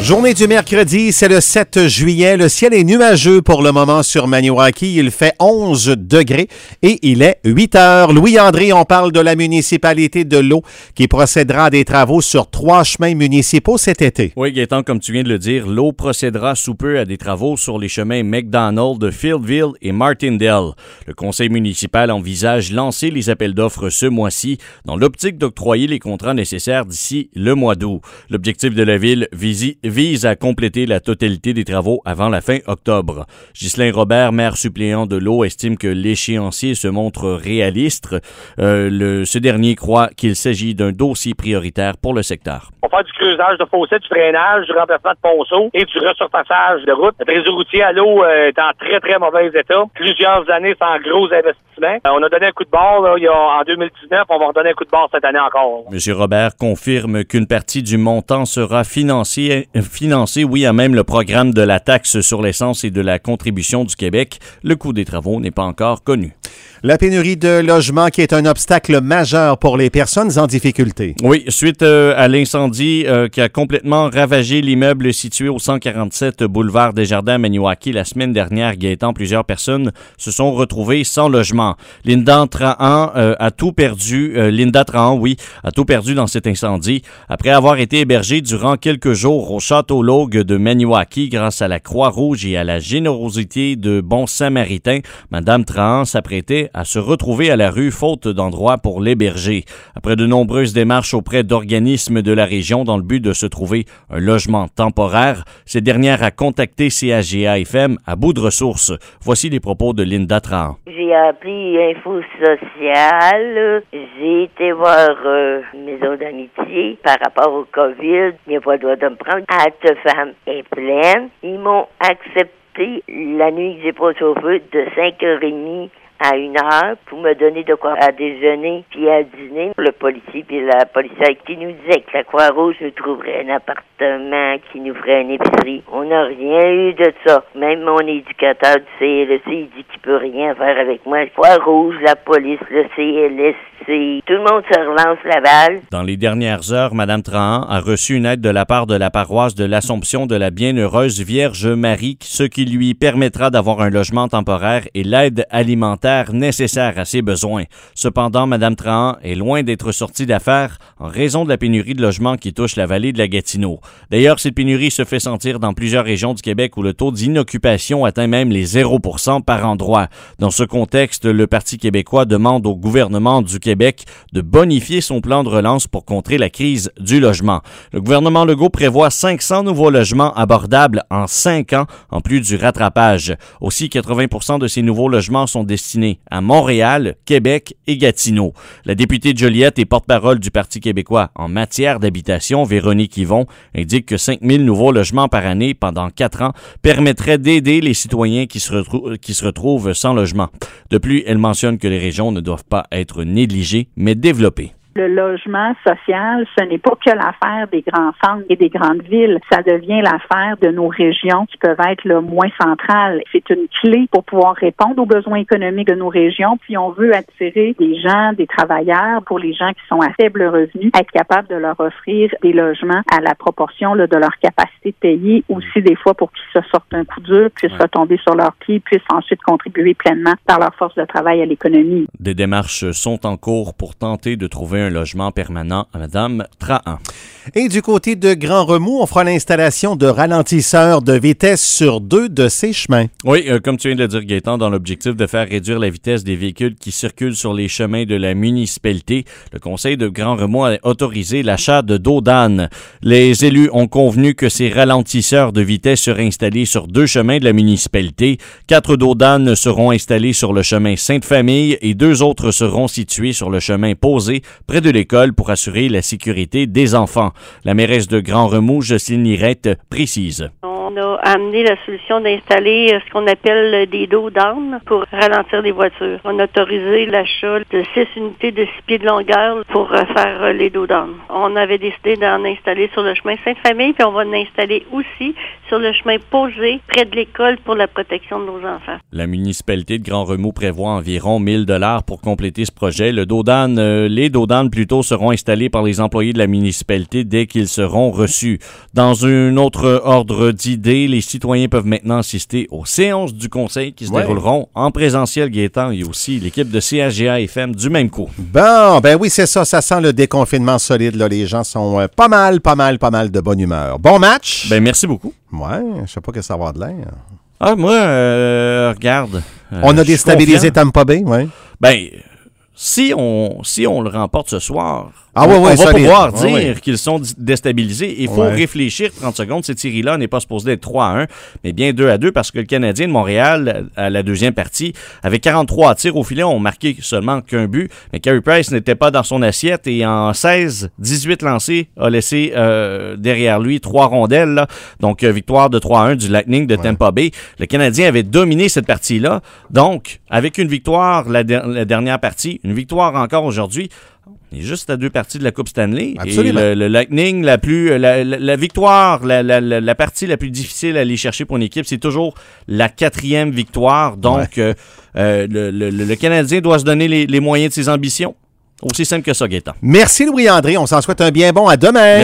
Journée du mercredi, c'est le 7 juillet. Le ciel est nuageux pour le moment sur Maniwaki. Il fait 11 degrés et il est 8 heures. Louis-André, on parle de la municipalité de l'eau qui procédera à des travaux sur 3 chemins municipaux cet été. Oui, Gaétan, comme tu viens de le dire, l'eau procédera sous peu à des travaux sur les chemins McDonald, Fieldville et Martindale. Le conseil municipal envisage lancer les appels d'offres ce mois-ci dans l'optique d'octroyer les contrats nécessaires d'ici le mois d'août. L'objectif de la ville vise à compléter la totalité des travaux avant la fin octobre. Ghislain Robert, maire suppléant de l'eau, estime que l'échéancier se montre réaliste. Ce dernier croit qu'il s'agit d'un dossier prioritaire pour le secteur. On va faire du creusage de fossés, du freinage, du remplacement de ponceaux et du resurfaçage de route. Notre réseau routier à l'eau est en très, très mauvais état. Plusieurs années sans gros investissements. On a donné un coup de barre là, en 2019. On va redonner un coup de barre cette année encore. M. Robert confirme qu'une partie du montant sera financée, oui, à même le programme de la taxe sur l'essence et de la contribution du Québec. Le coût des travaux n'est pas encore connu. La pénurie de logements qui est un obstacle majeur pour les personnes en difficulté. Oui, suite à l'incendie qui a complètement ravagé l'immeuble situé au 147 boulevard Desjardins à Maniwaki la semaine dernière, Gaétan, plusieurs personnes se sont retrouvées sans logement. Linda Trahan a tout perdu dans cet incendie après avoir été hébergée durant quelques jours au Château Logue de Maniwaki grâce à la Croix-Rouge et à la générosité de bons samaritains. Madame Trahan s'apprêtait à se retrouver à la rue faute d'endroit pour l'héberger. Après de nombreuses démarches auprès d'organismes de la région dans le but de se trouver un logement temporaire, cette dernière a contacté CHGA-FM à bout de ressources. Voici les propos de Linda Trahan. J'ai appelé Info Sociale. J'ai été voir Maison d'amitié par rapport au COVID. Il n'y a pas le droit de me prendre. Cette femme est pleine. Ils m'ont accepté la nuit que j'ai pas chauffé de 5h30 à 1h pour me donner de quoi à déjeuner puis à dîner. Le policier puis la policière qui nous disait que la Croix-Rouge nous trouverait un appartement, qui nous ferait une épicerie. On n'a rien eu de ça. Même mon éducateur du CLSC, il dit qu'il peut rien faire avec moi. Croix-Rouge, la police, le CLSC, tout le monde se relance la balle. Dans les dernières heures, Mme Trahan a reçu une aide de la part de la paroisse de l'Assomption de la Bienheureuse Vierge Marie, ce qui lui permettra d'avoir un logement temporaire et l'aide alimentaire nécessaire à ses besoins. Cependant, Mme Trahan est loin d'être sortie d'affaires en raison de la pénurie de logements qui touche la vallée de la Gatineau. D'ailleurs, cette pénurie se fait sentir dans plusieurs régions du Québec où le taux d'inoccupation atteint même les 0% par endroit. Dans ce contexte, le Parti québécois demande au gouvernement du Québec de bonifier son plan de relance pour contrer la crise du logement. Le gouvernement Legault prévoit 500 nouveaux logements abordables en 5 ans, en plus du rattrapage. Aussi, 80% de ces nouveaux logements sont destinés à Montréal, Québec et Gatineau. La députée de Joliette et porte-parole du Parti québécois en matière d'habitation, Véronique Yvon, indique que 5 000 nouveaux logements par année pendant 4 ans permettraient d'aider les citoyens qui se retrouvent sans logement. De plus, elle mentionne que les régions ne doivent pas être négligées, mais développées. Le logement social, ce n'est pas que l'affaire des grands centres et des grandes villes. Ça devient l'affaire de nos régions qui peuvent être le moins centrales. C'est une clé pour pouvoir répondre aux besoins économiques de nos régions. Puis on veut attirer des gens, des travailleurs, pour les gens qui sont à faible revenu, être capable de leur offrir des logements à la proportion là, de leur capacité de payer. Aussi des fois pour qu'ils se sortent un coup dur, puissent retomber sur leurs pieds, puissent ensuite contribuer pleinement par leur force de travail à l'économie. Des démarches sont en cours pour tenter de trouver un logement permanent à Mme Trahan. Et du côté de Grand Remous, on fera l'installation de ralentisseurs de vitesse sur 2 de ces chemins. Oui, comme tu viens de le dire, Gaétan, dans l'objectif de faire réduire la vitesse des véhicules qui circulent sur les chemins de la municipalité, le conseil de Grand Remous a autorisé l'achat de dos d'âne. Les élus ont convenu que ces ralentisseurs de vitesse seraient installés sur 2 chemins de la municipalité. 4 dos d'âne seront installés sur le chemin Sainte-Famille et 2 autres seront situés sur le chemin Posé, près de l'école, pour assurer la sécurité des enfants. La mairesse de Grand Remous, Jocelyne Lirette, précise. On a amené la solution d'installer ce qu'on appelle des dos d'âne pour ralentir les voitures. On a autorisé l'achat de 6 unités de 6 pieds de longueur pour faire les dos d'âne. On avait décidé d'en installer sur le chemin Sainte-Famille, puis on va en installer aussi sur le chemin posé près de l'école pour la protection de nos enfants. La municipalité de Grand Remous prévoit environ 1 000 $ pour compléter ce projet. Les dodanes plutôt seront installés par les employés de la municipalité dès qu'ils seront reçus. Dans un autre ordre d'idées, les citoyens peuvent maintenant assister aux séances du conseil qui se dérouleront en présentiel, Gaétan, et aussi l'équipe de CHGA FM du même coup. Bon, ben oui, c'est ça. Ça sent le déconfinement solide. Là. Les gens sont pas mal de bonne humeur. Bon match. Ben merci beaucoup. Ouais, je sais pas que ça va avoir de l'air. Ah, moi, regarde. On a déstabilisé Tampa Bay, oui. Ben, si on le remporte ce soir, on va pouvoir dire qu'ils sont déstabilisés. Il faut réfléchir 30 secondes. Cette série-là n'est pas supposée être 3-1, mais bien 2-2 parce que le Canadien de Montréal, à la deuxième partie, avec 43 tirs au filet, ont marqué seulement qu'un but. Mais Carey Price n'était pas dans son assiette et en 18 lancés, a laissé derrière lui 3 rondelles. Là. Donc, victoire de 3-1 du Lightning de Tampa Bay. Le Canadien avait dominé cette partie-là. Donc, avec une victoire la dernière partie, une victoire encore aujourd'hui, on est juste à 2 parties de la Coupe Stanley. Absolument. Et le Lightning, la victoire, la partie la plus difficile à aller chercher pour une équipe, c'est toujours la 4e victoire. Donc, le Canadien doit se donner les moyens de ses ambitions. Aussi simple que ça, Gaétan. Merci Louis-André. On s'en souhaite un bien bon. À demain.